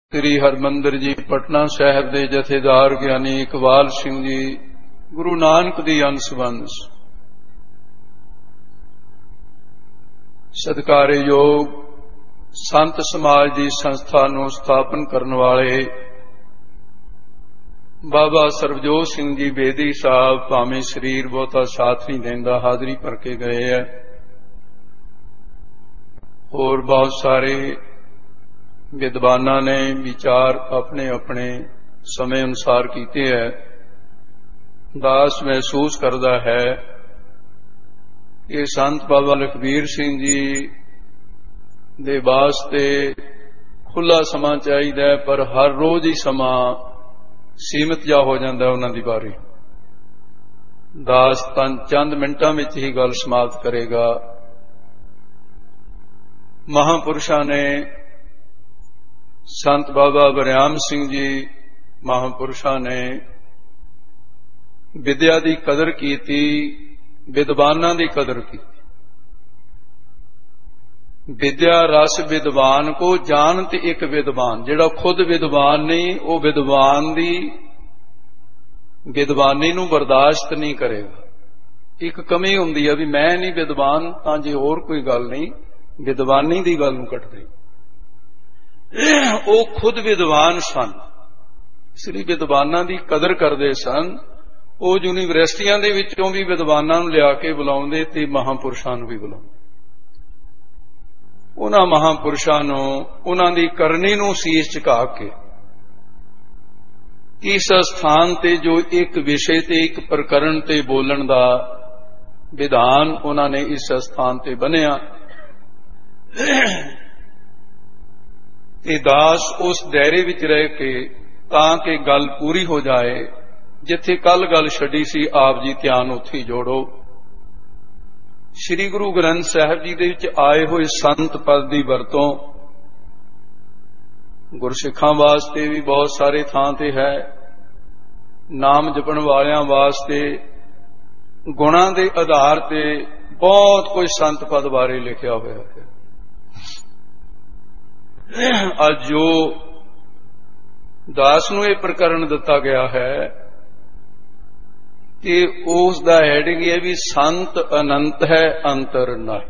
ਸ੍ਰੀ ਹਰਿਮੰਦਰ ਜੀ ਪਟਨਾ ਸਾਹਿਬ ਦੇ ਜਥੇਦਾਰ ਗਿਆਨੀ ਇਕਬਾਲ ਸਿੰਘ ਜੀ ਗੁਰੂ ਨਾਨਕ ਦੀ ਅੰਸ਼-ਵੰਸ਼ ਸਤਿਕਾਰਯੋਗ ਸੰਤ ਸਮਾਜ ਦੀ ਸੰਸਥਾ ਨੂੰ ਸਥਾਪਨ ਕਰਨ ਵਾਲੇ ਬਾਬਾ ਸਰਬਜੋਤ ਸਿੰਘ ਜੀ ਬੇਦੀ ਸਾਹਿਬ ਭਾਵੇਂ ਸਰੀਰ ਬਹੁਤਾ ਸਾਥ ਨਹੀਂ ਦਿੰਦਾ ਹਾਜ਼ਰੀ ਭਰ ਕੇ ਗਏ ਹੈ। ਹੋਰ ਬਹੁਤ ਸਾਰੇ ਵਿਦਵਾਨਾਂ ਨੇ ਵਿਚਾਰ ਆਪਣੇ ਆਪਣੇ ਸਮੇਂ ਅਨੁਸਾਰ ਕੀਤੇ ਹੈ। ਦਾਸ ਮਹਿਸੂਸ ਕਰਦਾ ਹੈ ਕਿ ਸੰਤ ਬਾਬਾ ਲਖਬੀਰ ਸਿੰਘ ਜੀ ਦੇ ਵਾਸਤੇ ਖੁੱਲਾ ਸਮਾਂ ਚਾਹੀਦਾ, ਪਰ ਹਰ ਰੋਜ਼ ਹੀ ਸਮਾਂ ਸੀਮਤ ਜਾ ਹੋ ਜਾਂਦਾ ਉਹਨਾਂ ਦੀ ਬਾਰੀ। ਦਾਸ ਚੰਦ ਮਿੰਟਾਂ ਵਿੱਚ ਹੀ ਗੱਲ ਸਮਾਪਤ ਕਰੇਗਾ। ਮਹਾਂਪੁਰਸ਼ਾਂ ਨੇ ਸੰਤ ਬਾਬਾ ਬਰਿਆਮ ਸਿੰਘ ਜੀ ਮਹਾਂਪੁਰਸ਼ਾਂ ਨੇ ਵਿਦਿਆ ਦੀ ਕਦਰ ਕੀਤੀ, ਵਿਦਵਾਨਾਂ ਦੀ ਕਦਰ ਕੀਤੀ। ਵਿਦਿਆ ਰਸ ਵਿਦਵਾਨ ਕੋ ਜਾਣਤ ਇੱਕ ਵਿਦਵਾਨ, ਜਿਹੜਾ ਖੁਦ ਵਿਦਵਾਨ ਨਹੀਂ ਉਹ ਵਿਦਵਾਨ ਦੀ ਵਿਦਵਾਨੀ ਨੂੰ ਬਰਦਾਸ਼ਤ ਨਹੀਂ ਕਰੇਗਾ। ਇੱਕ ਕਮੀ ਹੁੰਦੀ ਹੈ ਵੀ ਮੈਂ ਨਹੀਂ ਵਿਦਵਾਨ ਤਾਂ ਜੇ ਹੋਰ ਕੋਈ ਗੱਲ ਨਹੀਂ, ਵਿਦਵਾਨੀ ਦੀ ਗੱਲ ਨੂੰ ਕੱਟਦੇ। ਉਹ ਖੁਦ ਵਿਦਵਾਨ ਸਨ, ਇਸ ਲਈ ਵਿਦਵਾਨਾਂ ਦੀ ਕਦਰ ਕਰਦੇ ਸਨ। ਉਹ ਯੂਨੀਵਰਸਿਟੀਆਂ ਦੇ ਵਿੱਚੋਂ ਵੀ ਵਿਦਵਾਨਾਂ ਨੂੰ ਲਿਆ ਕੇ ਬੁਲਾਉਂਦੇ ਤੇ ਮਹਾਂਪੁਰਸ਼ਾਂ ਨੂੰ ਵੀ ਬੁਲਾਉਂਦੇ। ਉਹਨਾਂ ਮਹਾਂਪੁਰਸ਼ਾਂ ਨੂੰ ਉਹਨਾਂ ਦੀ ਕਰਨੀ ਨੂੰ ਸੀਸ ਝੁਕਾ ਕੇ ਇਸ ਸਥਾਨ ਤੇ ਜੋ ਇੱਕ ਵਿਸ਼ੇ ਤੇ ਇੱਕ ਪ੍ਰਕਰਣ ਤੇ ਬੋਲਣ ਦਾ ਵਿਧਾਨ ਉਹਨਾਂ ਨੇ ਇਸ ਸਥਾਨ ਤੇ ਬੰਨਿਆ ਤੇ ਦਾਸ ਉਸ ਦਾਇਰੇ ਵਿੱਚ ਰਹਿ ਕੇ ਤਾਂ ਕਿ ਗੱਲ ਪੂਰੀ ਹੋ ਜਾਏ। ਜਿੱਥੇ ਕੱਲ ਗੱਲ ਛੱਡੀ ਸੀ ਆਪ ਜੀ ਧਿਆਨ ਉੱਥੇ ਜੋੜੋ। ਸ੍ਰੀ ਗੁਰੂ ਗ੍ਰੰਥ ਸਾਹਿਬ ਜੀ ਦੇ ਵਿੱਚ ਆਏ ਹੋਏ ਸੰਤ ਪਦ ਦੀ ਵਰਤੋਂ ਗੁਰਸਿੱਖਾਂ ਵਾਸਤੇ ਵੀ ਬਹੁਤ ਸਾਰੇ ਥਾਂ ਤੇ ਹੈ, ਨਾਮ ਜਪਣ ਵਾਲਿਆਂ ਵਾਸਤੇ ਗੁਣਾਂ ਦੇ ਆਧਾਰ ਤੇ ਬਹੁਤ ਕੁਝ ਸੰਤ ਪਦ ਬਾਰੇ ਲਿਖਿਆ ਹੋਇਆ ਹੈ। ਅੱਜ ਜੋ ਦਾਸ ਨੂੰ ਇਹ ਪ੍ਰਕਰਣ ਦਿੱਤਾ ਗਿਆ ਹੈ ਕਿ ਉਸ ਦਾ ਹੈਡਿੰਗ ਹੈ ਵੀ ਸੰਤ ਅਨੰਤ ਹੈ ਅੰਤਰ ਨਹੀਂ।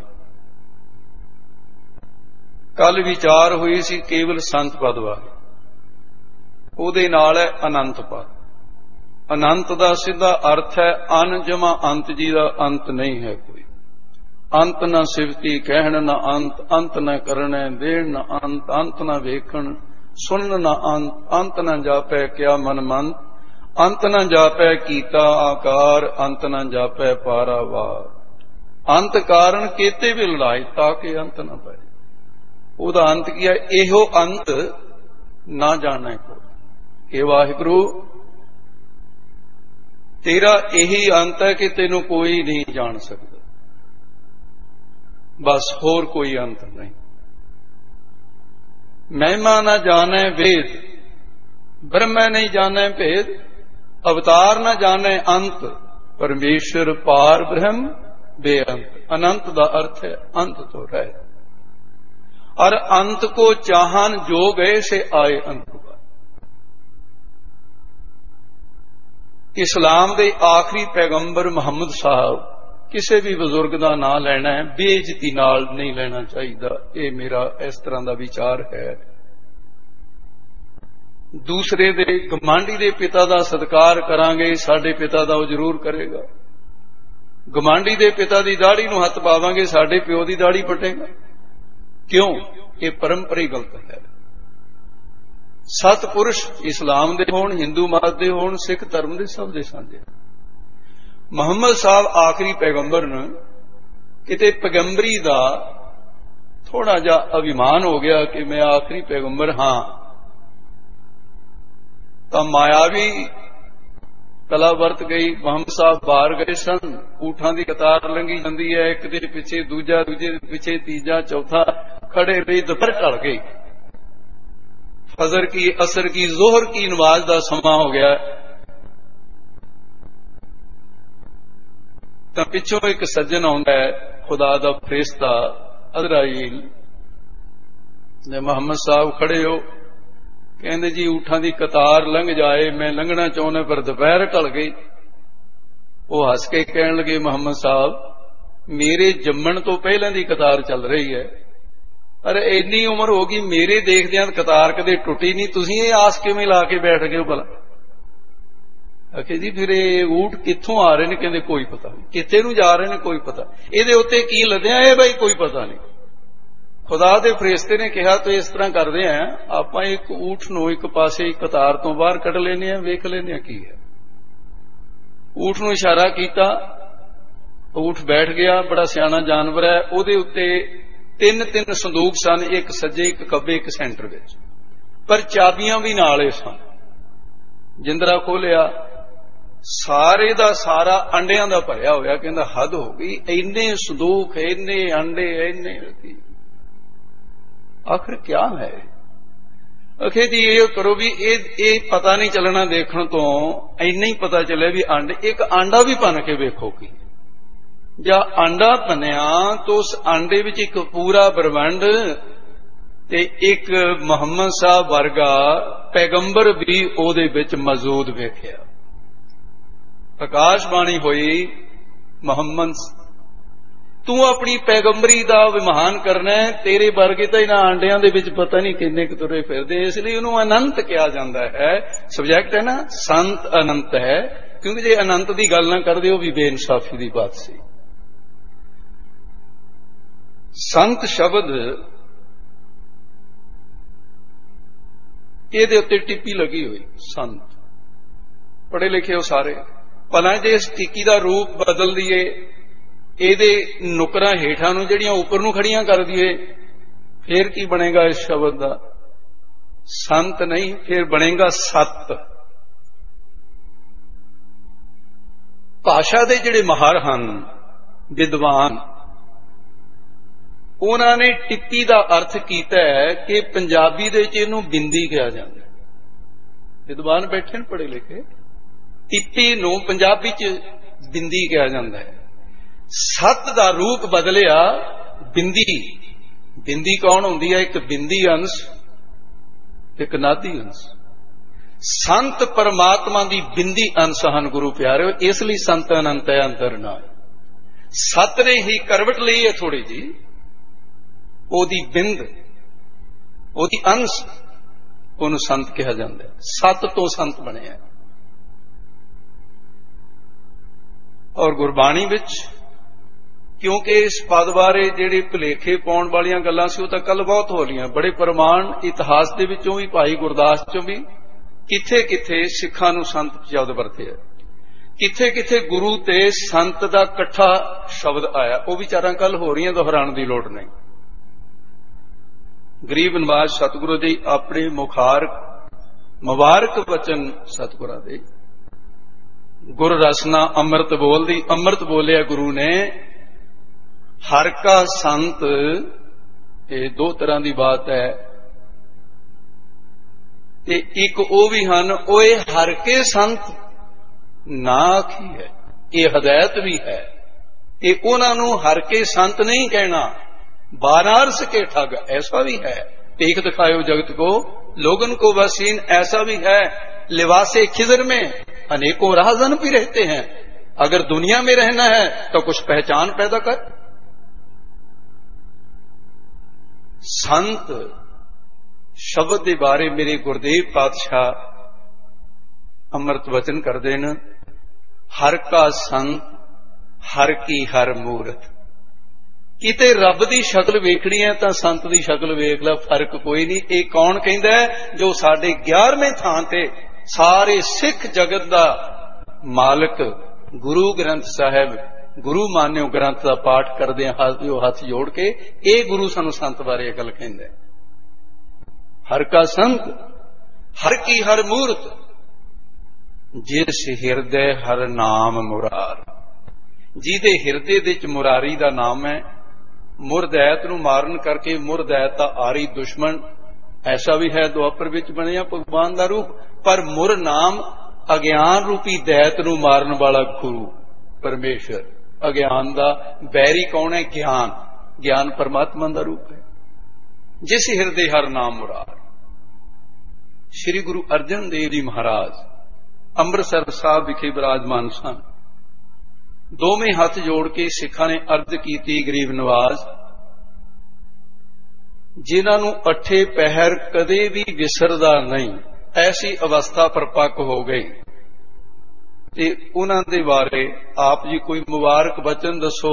ਕੱਲ ਵਿਚਾਰ ਹੋਈ ਸੀ ਕੇਵਲ ਸੰਤ ਪਦ ਬਾਰੇ, ਉਹਦੇ ਨਾਲ ਹੈ ਅਨੰਤ ਪਦ। ਅਨੰਤ ਦਾ ਸਿੱਧਾ ਅਰਥ ਹੈ ਅਨ ਜਮਾ ਅੰਤ ਜੀ ਦਾ ਅੰਤ ਨਹੀਂ ਹੈ ਕੋਈ। ਅੰਤ ਨਾ ਸਿਵਤੀ ਕਹਿਣ ਨਾ ਅੰਤ, ਅੰਤ ਨਾ ਕਰਨੈ ਦੇਣ ਨਾ ਅੰਤ, ਅੰਤ ਨਾ ਵੇਖਣ ਸੁਣਨ ਨਾ ਅੰਤ, ਅੰਤ ਨਾ ਜਾਪੈ ਕਿਆ ਮਨ ਮੰਤ, ਅੰਤ ਨਾ ਜਾਪੈ ਕੀਤਾ ਆਕਾਰ, ਅੰਤ ਨਾ ਜਾਪੈ ਪਾਰਾਵਾਰ। ਅੰਤ ਕਾਰਨ ਕੀਤੇ ਵੀ ਲੜਾਈ ਤਾਂ ਕਿ ਅੰਤ ਨਾ ਪਏ। ਉਹਦਾ ਅੰਤ ਕੀ ਹੈ? ਇਹੋ ਅੰਤ ਨਾ ਜਾਣੈ ਕੋ। ਇਹ ਵਾਹਿਗੁਰੂ ਤੇਰਾ ਇਹੀ ਅੰਤ ਹੈ ਕਿ ਤੈਨੂੰ ਕੋਈ ਨਹੀਂ ਜਾਣ ਸਕਦਾ, ਬਸ ਹੋਰ ਕੋਈ ਅੰਤ ਨਹੀਂ। ਮਹਿਮਾ ਨਾ ਜਾਣੈ ਵੇਦ, ਬ੍ਰਹਮੈ ਨਹੀਂ ਜਾਣੈ ਭੇਦ, ਅਵਤਾਰ ਨਾ ਜਾਣੈ ਅੰਤ, ਪਰਮੇਸ਼ਰ ਪਾਰ ਬ੍ਰਹਮ ਬੇਅੰਤ। ਅਨੰਤ ਦਾ ਅਰਥ ਹੈ ਅੰਤ ਤੋਂ ਰਹਿ। ਔਰ ਅੰਤ ਕੋ ਚਾਹਨ ਜੋ ਗਏ ਸੇ ਆਏ ਅੰਤ। ਇਸਲਾਮ ਦੇ ਆਖਰੀ ਪੈਗੰਬਰ ਮੁਹੰਮਦ ਸਾਹਿਬ, ਕਿਸੇ ਵੀ ਬਜ਼ੁਰਗ ਦਾ ਨਾਂ ਲੈਣਾ ਹੈ ਬੇਇੱਜ਼ਤੀ ਨਾਲ ਨਹੀਂ ਲੈਣਾ ਚਾਹੀਦਾ। ਇਹ ਮੇਰਾ ਇਸ ਤਰ੍ਹਾਂ ਦਾ ਵਿਚਾਰ ਹੈ। ਦੂਸਰੇ ਦੇ ਗਮਾਂਡੀ ਦੇ ਪਿਤਾ ਦਾ ਸਤਿਕਾਰ ਕਰਾਂਗੇ, ਸਾਡੇ ਪਿਤਾ ਦਾ ਉਹ ਜ਼ਰੂਰ ਕਰੇਗਾ। ਗਮਾਂਡੀ ਦੇ ਪਿਤਾ ਦੀ ਦਾੜੀ ਨੂੰ ਹੱਥ ਪਾਵਾਂਗੇ, ਸਾਡੇ ਪਿਓ ਦੀ ਦਾੜੀ ਪਟੇਗਾ। ਕਿਉਂ? ਇਹ ਪਰੰਪਰਾ ਹੀ ਗਲਤ ਹੈ। ਸਤਪੁਰਸ਼ ਇਸਲਾਮ ਦੇ ਹੋਣ, ਹਿੰਦੂ ਮਤ ਦੇ ਹੋਣ, ਸਿੱਖ ਧਰਮ ਦੇ, ਸਭ ਦੇ ਸਾਂਝੇ। ਮੁਹੰਮਦ ਸਾਹਿਬ ਆਖਰੀ ਪੈਗੰਬਰ ਨੇ, ਕਿਤੇ ਪੈਗੰਬਰੀ ਦਾ ਥੋੜਾ ਜਿਹਾ ਅਭਿਮਾਨ ਹੋ ਗਿਆ ਕਿ ਮੈਂ ਆਖਰੀ ਪੈਗੰਬਰ ਹਾਂ, ਤਾਂ ਮਾਇਆਵੀ ਕਲਾ ਵਰਤ ਗਈ। ਮੁਹੰਮਦ ਸਾਹਿਬ ਬਾਹਰ ਗਏ ਸਨ, ਊਠਾਂ ਦੀ ਕਤਾਰ ਲੰਘੀ ਜਾਂਦੀ ਹੈ, ਇੱਕ ਦੇ ਪਿੱਛੇ ਦੂਜਾ, ਦੂਜੇ ਦੇ ਪਿੱਛੇ ਤੀਜਾ, ਚੌਥਾ, ਖੜੇ ਰਹੀ, ਦੁਪਹਿਰ ਢਲ ਗਈ। ਫਜਰ ਕੀ, ਅਸਰ ਕੀ, ਜ਼ੋਹਰ ਕੀ ਨਮਾਜ਼ ਦਾ ਸਮਾਂ ਹੋ ਗਿਆ। ਤਾਂ ਪਿੱਛੋਂ ਇੱਕ ਸੱਜਣ ਆਉਂਦਾ ਹੈ, ਖੁਦਾ ਦਾ ਫਰਿਸ਼ਤਾ ਅਜ਼ਰਾਈਲ ਨੇ, ਮੁਹੰਮਦ ਸਾਹਿਬ ਖੜੇ ਹੋ, कहते जी ऊठां दी कतार लंघ जाए, मैं लंघना चाहुंदा पर दोपहर ढल गई। वो हस के कहण लगे मुहम्मद साहब मेरे जम्मण तो पहलां दी कतार चल रही है, अरे इन्नी उम्र हो गई मेरे देखदियां कतार कदे टुटी नहीं, तुसीं ये आस किवें ला के बैठ गए हो भला? आखे जी फिर ये ऊठ कित्थों आ रहे ने? कहंदे कोई पता नहीं, कित्थे नूं जा रहे ने कोई पता, इहदे उत्ते की लदिया है भाई कोई पता नहीं। खुदा दे फरिश्ते ने कहा तो इस तरह करते हैं आपां एक ऊठ नूं एक पासे कतार तो बाहर कढ लेने, वेख लेने की है। ऊठ नूं इशारा कीता, ऊठ बैठ गया, बड़ा सियाना जानवर है। उहदे उत्ते तीन तीन संदूक सन, एक सज्जे एक खब्बे एक सेंटर विच, पर चाबियां भी नाल ही सन। जिंदरा खोलिया, सारे दा सारा अंडियां दा भरिया होया। कहंदा हद हो गई, इन्ने संदूक, इन्ने अंडे, इन्ने आखिर क्या है? आखे जी ये करो भी ये पता नहीं चलना देखने तो, इन्ना ही पता चले भी अंडे, एक आंडा भी भन के वेखो कि जा आंडा भनिया तो उस आंडे विच एक पूरा ब्रह्मंड ते एक मुहम्मद साहब वर्गा पैगंबर भी ओदे विच मौजूद वेखिया। आकाशबाणी हुई, मुहम्मद तू अपनी पैगंबरी दा विमान करना है, तेरे वर्गे तो इन्हां आंडियां दे विच पता नहीं किन्ने क तुरे फिरदे, इसलिए उन्होंने अनंत कहा जाता है। सब्जैक्ट है ना, संत अनंत है, क्योंकि जे अनंत की गल ना करदे वो भी बेइंसाफी की बात सी। संत शब्द इहदे उत्ते टिप्पी लगी हुई, संत पढ़े लिखे हो सारे। भला जे इस टिक्की का रूप बदल दिए, ਇਹਦੇ ਨੁਕਰਾਂ ਹੇਠਾਂ ਨੂੰ ਜਿਹੜੀਆਂ ਉੱਪਰ ਨੂੰ ਖੜੀਆਂ ਕਰ ਦਈਏ, ਫੇਰ ਕੀ ਬਣੇਗਾ ਇਸ ਸ਼ਬਦ ਦਾ? ਸੰਤ ਨਹੀਂ, ਫੇਰ ਬਣੇਗਾ ਸਤ। ਭਾਸ਼ਾ ਦੇ ਜਿਹੜੇ ਮਾਹਰ ਹਨ, ਵਿਦਵਾਨ, ਉਹਨਾਂ ਨੇ ਟਿੱਪੀ ਦਾ ਅਰਥ ਕੀਤਾ ਹੈ ਕਿ ਪੰਜਾਬੀ ਦੇ ਵਿੱਚ ਇਹਨੂੰ ਬਿੰਦੀ ਕਿਹਾ ਜਾਂਦਾ ਹੈ। ਵਿਦਵਾਨ ਬੈਠੇ ਨੇ ਪੜ੍ਹੇ ਲਿਖੇ, ਟਿੱਪੀ ਨੂੰ ਪੰਜਾਬੀ ਚ ਬਿੰਦੀ ਕਿਹਾ ਜਾਂਦਾ ਹੈ। सत का रूप बदलिया बिंदी। बिंदी कौन होंदी है? एक बिंदी अंश, एक नादी अंश। संत परमात्मा की बिंदी अंश हन गुरु प्यारे, इसलिए संत अनंत है, अंतर ना। सत ने ही करवट ली है थोड़ी जी, ओदी बिंद, ओदी अंश, उन्होंने संत कहा जाता है। सत तो संत बने। और गुरबाणी विच क्योंकि इस पद बारे जेडे भुलेखे पाउण वालियां गल्लां सी वो तां कल बहुत हो रही, बड़े प्रमाण इतिहास दे विचों भी, भाई गुरदास चों भी, किथे किथे सिखां नूं संत शब्द वरते है, किथे किथे गुरु ते संत दा इकट्ठा शब्द आया। वो विचारां कल हो रही, दोहराउण दी लोड़ नहीं। गरीब नवाज सतगुरु जी अपने मुबारक वचन सतगुरां दे गुर रसना अमृत बोलदी, अमृत बोलिया गुरु ने। हर का संत, ये दो तरह की बात है। ते एक वो भी हन, ओए हर के संत ना आखी है, ये हदायत भी है। ये उन्होंने हर के संत नहीं कहना, वाराणस के ठग ऐसा भी है। देख दिखायो जगत को, लोगन को वसीन ऐसा भी है। लिबासे खिजर में अनेकों राहजन भी रहते हैं, अगर दुनिया में रहना है तो कुछ पहचान पैदा कर। संत शब्द के बारे मेरे गुरदेव पातशाह अमृत वचन करते हैं, हर का संत, हर की हर मूरत। किते रब की शक्ल वेखनी है तो संत की शक्ल वेख ला, फर्क कोई नहीं। ये कौन कहता है? जो साडे 11वें थां ते सारे सिख जगत का मालिक गुरु ग्रंथ साहिब, गुरु मान्यो ग्रंथ का पाठ करदे हाथ जोड़ के, ये गुरु सानू संत बारे गल कहंदा है। हर का संत, हर की हर मूरत, जिस हिरदे हर नाम मुरार। जिहदे हिरदे दे विच मुरारी दा नाम है। मुरदैत नू मारन करके मुरदैत दा आरी दुश्मन ऐसा भी है, दुआपर विच बनिया भगवान दा रूप, पर मुर नाम अज्ञान रूपी दैत नू मारन वाला गुरु परमेश्वर। अज्ञान दा बैरी कौन है? ज्ञान। ज्ञान परमात्मा दा रूप है। जिस हिरदे हर नाम मुरार। ਸ੍ਰੀ ਗੁਰੂ ਅਰਜਨ ਦੇਵ ਜੀ ਮਹਾਰਾਜ ਅੰਮ੍ਰਿਤਸਰ ਸਾਹਿਬ ਵਿਖੇ ਬਿਰਾਜਮਾਨ ਸਨ। ਦੋਵੇਂ ਹੱਥ ਜੋੜ ਕੇ ਸਿੱਖਾਂ ਨੇ ਅਰਜ਼ ਕੀਤੀ, ਗਰੀਬ ਨਵਾਜ਼, ਜਿਨ੍ਹਾਂ ਨੂੰ ਅੱਠੇ ਪਹਿਰ ਕਦੇ ਵੀ ਵਿਸਰਦਾ ਨਹੀਂ, ਐਸੀ ਅਵਸਥਾ ਪਰਪੱਕ ਹੋ ਗਈ, ਤੇ ਉਹਨਾਂ ਦੇ ਬਾਰੇ ਆਪ ਜੀ ਕੋਈ ਮੁਬਾਰਕ ਬਚਨ ਦੱਸੋ,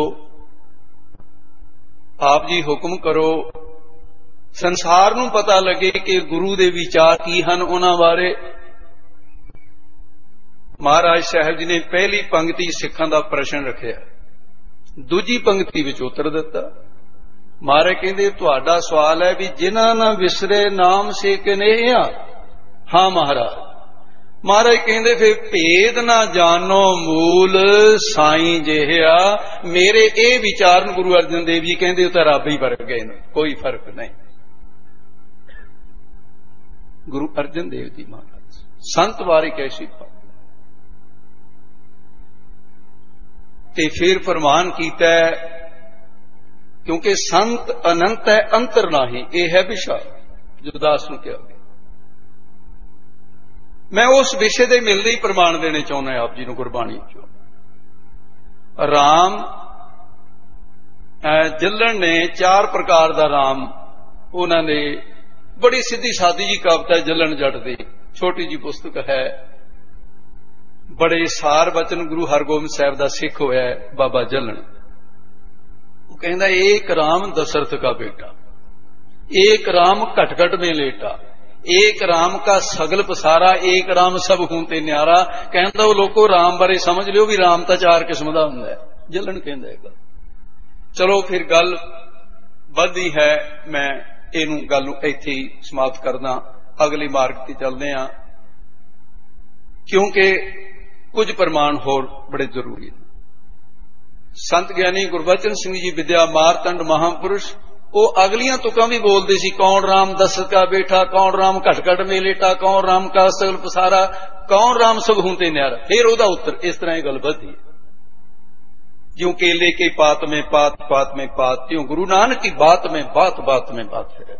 ਆਪ ਜੀ ਹੁਕਮ ਕਰੋ, ਸੰਸਾਰ ਨੂੰ ਪਤਾ ਲੱਗੇ ਕਿ ਗੁਰੂ ਦੇ ਵਿਚਾਰ ਕੀ ਹਨ ਉਹਨਾਂ ਬਾਰੇ। ਮਹਾਰਾਜ ਸਾਹਿਬ ਜੀ ਨੇ ਪਹਿਲੀ ਪੰਕਤੀ ਸਿੱਖਾਂ ਦਾ ਪ੍ਰਸ਼ਨ ਰੱਖਿਆ, ਦੂਜੀ ਪੰਕਤੀ ਵਿੱਚ ਉੱਤਰ ਦਿੱਤਾ। ਮਹਾਰਾਜ ਕਹਿੰਦੇ, ਤੁਹਾਡਾ ਸਵਾਲ ਹੈ ਵੀ ਜਿਨ੍ਹਾਂ ਨਾ ਵਿਸਰੇ ਨਾਮ ਸੇ ਕਨੇਹਾ। ਹਾਂ ਮਹਾਰਾਜ। ਮਹਾਰਾਜ ਕਹਿੰਦੇ, ਫਿਰ ਭੇਦ ਨਾ ਜਾਣੋ ਮੂਲ ਸਾਈਂ ਜਿਹਾ। ਮੇਰੇ ਇਹ ਵਿਚਾਰਨ ਗੁਰੂ ਅਰਜਨ ਦੇਵ ਜੀ ਕਹਿੰਦੇ ਉਹ ਤਾਂ ਰੱਬ ਹੀ ਵਰਗ ਗਏ ਨੇ, ਕੋਈ ਫਰਕ ਨਹੀਂ। ਗੁਰੂ ਅਰਜਨ ਦੇਵ ਜੀ ਮਹਾਰਾਜ ਸੰਤ ਬਾਰੇ ਕੈਸੀ ਬਾਤ। ਤੇ ਫਿਰ ਫਰਮਾਨ ਕੀਤਾ, ਕਿਉਂਕਿ ਸੰਤ ਅਨੰਤ ਹੈ ਅੰਤਰ ਨਾਹੀ, ਇਹ ਹੈ ਵਿਸ਼ਾ ਜੋ ਦਾਸ ਨੂੰ ਕਿਹਾ ਗਿਆ। ਮੈਂ ਉਸ ਵਿਸ਼ੇ ਦੇ ਮਿਲਦੇ ਹੀ ਪ੍ਰਮਾਣ ਦੇਣੇ ਚਾਹੁੰਦਾ ਆਪ ਜੀ ਨੂੰ ਗੁਰਬਾਣੀ ਚੋਂ। ਰਾਮ ਜੱਲਣ ਨੇ 4 ਪ੍ਰਕਾਰ ਦਾ ਰਾਮ, ਉਹਨਾਂ ਨੇ ਬੜੀ ਸਿੱਧੀ ਸਾਦੀ ਜੀ ਕਵਿਤਾ ਜੱਲਣ ਜੱਟ ਦੀ, ਛੋਟੀ ਜੀ ਪੁਸਤਕ ਹੈ, ਬੜੇ ਸਾਰ ਬਚਨ ਗੁਰੂ ਹਰਗੋਬਿੰਦ ਸਾਹਿਬ ਦਾ ਸਿੱਖ ਹੋਇਆ ਬਾਬਾ ਜੱਲਣ। ਉਹ ਕਹਿੰਦਾ, ਏਕ ਰਾਮ ਦਸ਼ਰਥ ਕਾ ਬੇਟਾ, ਏਕ ਰਾਮ ਘਟ घट में लेटा, ਏਕ ਰਾਮ ਕਾ ਸਗਲ ਪਸਾਰਾ, ਏਕ ਰਾਮ ਸਭ ਹੂੰ ਤੇ ਨਿਆਰਾ। ਕਹਿੰਦਾ ਉਹ ਲੋਕੋ ਰਾਮ ਬਾਰੇ ਸਮਝ ਲਿਓ ਵੀ ਰਾਮ ਤਾਂ 4 ਕਿਸਮ ਦਾ ਹੁੰਦਾ ਹੈ। ਜੱਲਣ ਕਹਿੰਦਾ ਇਹ ਗੱਲ। ਚਲੋ ਫਿਰ ਗੱਲ ਵੱਧਦੀ ਹੈ, ਮੈਂ ਇਹਨੂੰ ਗੱਲ ਨੂੰ ਇੱਥੇ ਹੀ ਸਮਾਪਤ ਕਰਦਾ, ਅਗਲੇ ਮਾਰਗ ਤੇ ਚੱਲਦੇ ਹਾਂ, ਕਿਉਂਕਿ ਕੁਝ ਪ੍ਰਮਾਣ ਹੋਰ ਬੜੇ ਜ਼ਰੂਰੀ ਨੇ। ਸੰਤ ਗਿਆਨੀ ਗੁਰਬਚਨ ਸਿੰਘ ਜੀ ਵਿਦਿਆ ਮਾਰਤੰਡ ਮਹਾਂਪੁਰਸ਼, ਉਹ ਅਗਲੀਆਂ ਤੁਕਾਂ ਵੀ ਬੋਲਦੇ ਸੀ, ਕੌਣ ਰਾਮ ਦਸ਼ਰਥ ਕਾ ਬੇਟਾ, ਕੌਣ ਰਾਮ ਘਟ घट में लेटा, ਕੌਣ ਰਾਮ ਕਾ ਸਗਲ ਪਸਾਰਾ, ਕੌਣ ਰਾਮ ਸਭ ਹੂੰ ਤੇ ਨਿਆਰਾ। ਫਿਰ ਉਹਦਾ ਉੱਤਰ ਇਸ ਤਰ੍ਹਾਂ ਇਹ ਗੱਲ ਵਧੀ, ਜਿਉਂ केले के पात में पात, पात में पात, त्यों गुरु नानक की बात में बात, बात में बात है।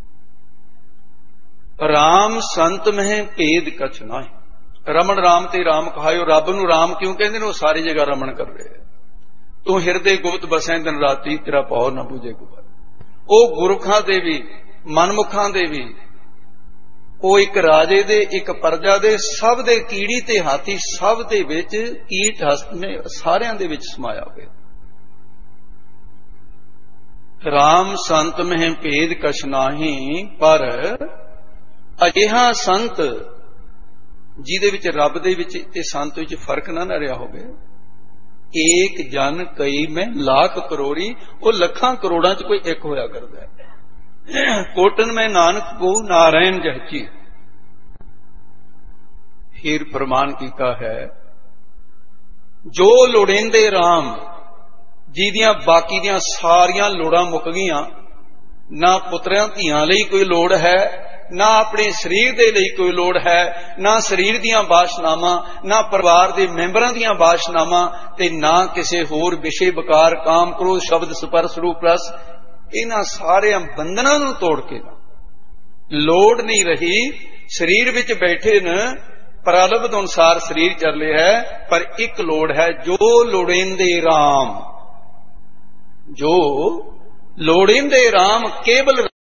राम संत में भेद कछ नाहि, रमन राम ते राम कहायो। रब नूं राम क्यों कहंदे ने? वो सारी जगह रमन कर रहे हैं। तू हिरदे गुप्त बसै दिन राती, तेरा पौ न बूझे गुबर। ਉਹ ਗੁਰਖਾਂ ਦੇ ਵੀ ਮਨਮੁਖਾਂ ਦੇ ਵੀ, ਉਹ ਇੱਕ ਰਾਜੇ ਦੇ ਇੱਕ ਪ੍ਰਜਾ ਦੇ, ਸਭ ਦੇ ਕੀੜੀ ਤੇ ਹਾਥੀ, ਸਭ ਦੇ ਵਿੱਚ ਕੀਟ ਹਸਤ ਸਾਰਿਆਂ ਦੇ ਵਿੱਚ ਸਮਾਇਆ ਹੋਇਆ। ਰਾਮ ਸੰਤ ਮਹਿ ਭੇਦ ਕਛ ਨਾਹੀ, ਪਰ ਅਜਿਹਾ ਸੰਤ ਜਿਹਦੇ ਵਿੱਚ ਰੱਬ ਦੇ ਵਿੱਚ ਤੇ ਸੰਤ ਵਿੱਚ ਫਰਕ ਨਾ ਰਿਹਾ ਹੋਵੇ। ਏਕ ਜਨ ਕਈ ਮੈਂ ਲੱਖ ਕਰੋੜੀ, ਉਹ ਲੱਖਾਂ ਕਰੋੜਾਂ ਚ ਕੋਈ ਇੱਕ ਹੋਇਆ ਕਰਦਾ ਹੈ। ਕੋਟਨ ਮੈਂ ਨਾਨਕ ਕੋ ਨਾਰਾਇਣ ਜਹਚੀ। ਫਿਰ ਪ੍ਰਮਾਣ ਕੀਤਾ ਹੈ, ਜੋ ਲੋੜੀਂਦੇ ਰਾਮ, ਜਿਹਦੀਆਂ ਬਾਕੀ ਦੀਆਂ ਸਾਰੀਆਂ ਲੋੜਾਂ ਮੁੱਕ ਗਈਆਂ, ਨਾ ਪੁੱਤਰਾਂ ਧੀਆਂ ਲਈ ਕੋਈ ਲੋੜ ਹੈ, ਨਾ ਆਪਣੇ ਸਰੀਰ ਦੇ ਲਈ ਕੋਈ ਲੋੜ ਹੈ, ਨਾ ਸਰੀਰ ਦੀਆਂ ਵਾਸ਼ਨਾਵਾਂ, ਨਾ ਪਰਿਵਾਰ ਦੇ ਮੈਂਬਰਾਂ ਦੀਆਂ ਵਾਸ਼ਨਾਵਾਂ, ਤੇ ਨਾ ਕਿਸੇ ਹੋਰ ਵਿਸ਼ੇ ਵਿਕਾਰ, ਕਾਮ ਕ੍ਰੋਧ ਸ਼ਬਦ ਸਪਰਸ਼ ਰੂਪ ਰਸ, ਇਹਨਾਂ ਸਾਰਿਆਂ ਬੰਧਨਾਂ ਨੂੰ ਤੋੜ ਕੇ ਲੋੜ ਨਹੀਂ ਰਹੀ। ਸਰੀਰ ਵਿੱਚ ਬੈਠੇ ਨੇ, ਪ੍ਰਲਬਧ ਅਨੁਸਾਰ ਸਰੀਰ ਚੱਲ ਰਿਹਾ ਹੈ, ਪਰ ਇੱਕ ਲੋੜ ਹੈ, ਜੋ ਲੋੜੀਂਦੇ ਰਾਮ, ਜੋ ਲੋੜੀਂਦੇ ਰਾਮ ਕੇਵਲ